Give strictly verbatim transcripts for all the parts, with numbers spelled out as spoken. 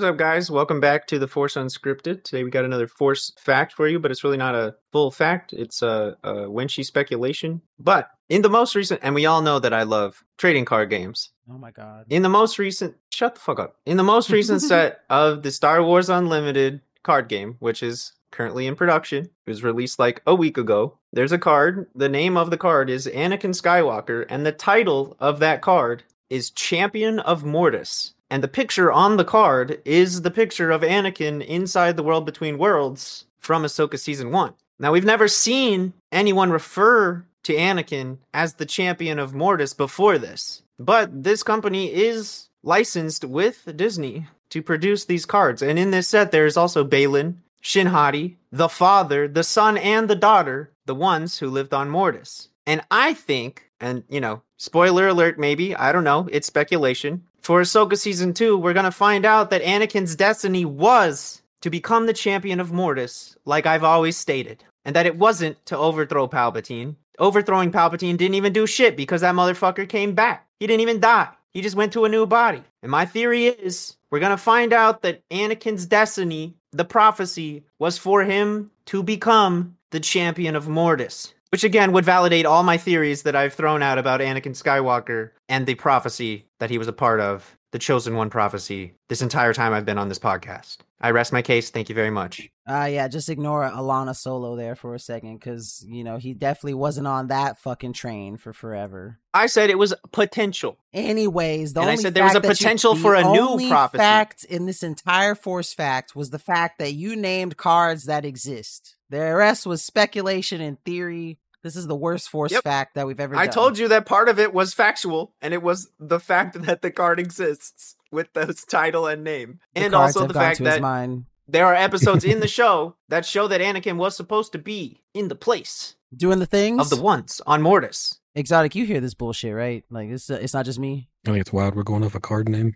What's up, guys? Welcome back to the Force Unscripted. Today we got another Force fact for you, but it's really not a full fact. It's a, a Wenshi speculation. But in the most recent, and we all know that I love trading card games. Oh my god. In the most recent, shut the fuck up. In the most recent set of the Star Wars Unlimited card game, which is currently in production, it was released like a week ago. There's a card. The name of the card is Anakin Skywalker, and the title of that card is Champion of Mortis. And the picture on the card is the picture of Anakin inside the World Between Worlds from Ahsoka Season one. Now, we've never seen anyone refer to Anakin as the Champion of Mortis before this. But this company is licensed with Disney to produce these cards. And in this set, there is also Baylan, Shin Hati, the father, the son, and the daughter, the ones who lived on Mortis. And I think, and, you know, spoiler alert maybe, I don't know, it's speculation. For Ahsoka Season two, we're going to find out that Anakin's destiny was to become the champion of Mortis, like I've always stated. And that it wasn't to overthrow Palpatine. Overthrowing Palpatine didn't even do shit because that motherfucker came back. He didn't even die. He just went to a new body. And my theory is, we're going to find out that Anakin's destiny, the prophecy, was for him to become the champion of Mortis. Which again would validate all my theories that I've thrown out about Anakin Skywalker and the prophecy that he was a part of, the Chosen One prophecy, this entire time I've been on this podcast. I rest my case. Thank you very much. Uh, yeah, just ignore Alana Solo there for a second, because, you know, he definitely wasn't on that fucking train for forever. I said it was potential. Anyways, the and only I said there was a potential you, for a new only prophecy. fact in this entire Force fact was the fact that you named cards that exist. The rest was speculation and theory. This is the worst Force yep. fact that we've ever I done. I told you that part of it was factual, and it was the fact that the card exists with those title and name. The and cards also have the gone fact to that his mind. There are episodes in the show that show that Anakin was supposed to be in the place. Doing the things? Of the ones on Mortis. Exotic, you hear this bullshit, right? Like, it's uh, it's not just me. I think it's wild we're going off a card name.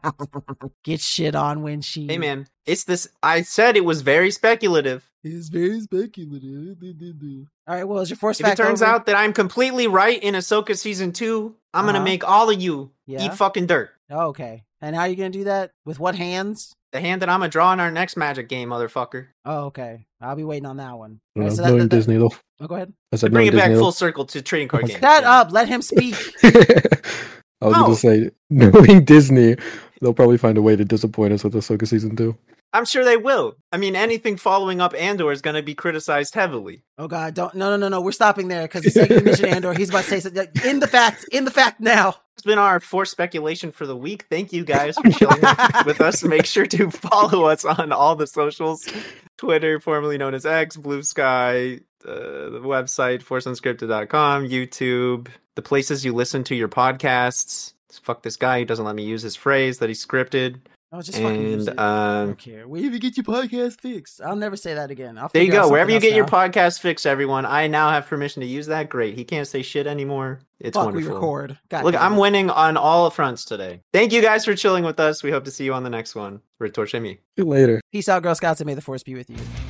Get shit on when she... Hey, man, it's this... I said it was very speculative. It's very speculative. All right, well, is your Force if fact it turns over? out that I'm completely right in Ahsoka Season two, I'm uh-huh. going to make all of you yeah? eat fucking dirt. Oh, okay. And how are you going to do that? With what hands? The hand that I'm going to draw in our next Magic game, motherfucker. Oh, okay. I'll be waiting on that one. No, right, so knowing that, that, Disney, though. Oh, go ahead. I said bring it Disney, back though. full circle to trading card games. Shut up. Let him speak. I was No. going to say, knowing Disney, they'll probably find a way to disappoint us with Ahsoka Season two. I'm sure they will. I mean, anything following up Andor is going to be criticized heavily. Oh, God. Don't. No, no, no, no. We're stopping there because the second you mention Andor, he's about to say something. In the fact. In the fact now. It's been our Force speculation for the week. Thank you guys for chilling with us. Make sure to follow us on all the socials. Twitter, formerly known as X, Blue Sky, uh, the website, force unscripted dot com, YouTube, the places you listen to your podcasts. Fuck this guy who doesn't let me use his phrase that he scripted. Oh, just fucking use And it. I um, don't care. Wherever you get your podcast fixed. I'll never say that again. I'll there you figure out go. Wherever you something get your else now. podcast fixed, everyone. I now have permission to use that. Great. He can't say shit anymore. It's Fuck, wonderful. we record. God Look, damn I'm it. winning on all fronts today. Thank you guys for chilling with us. We hope to see you on the next one. Retorche me. See you later. Peace out, Girl Scouts, and may the Force be with you.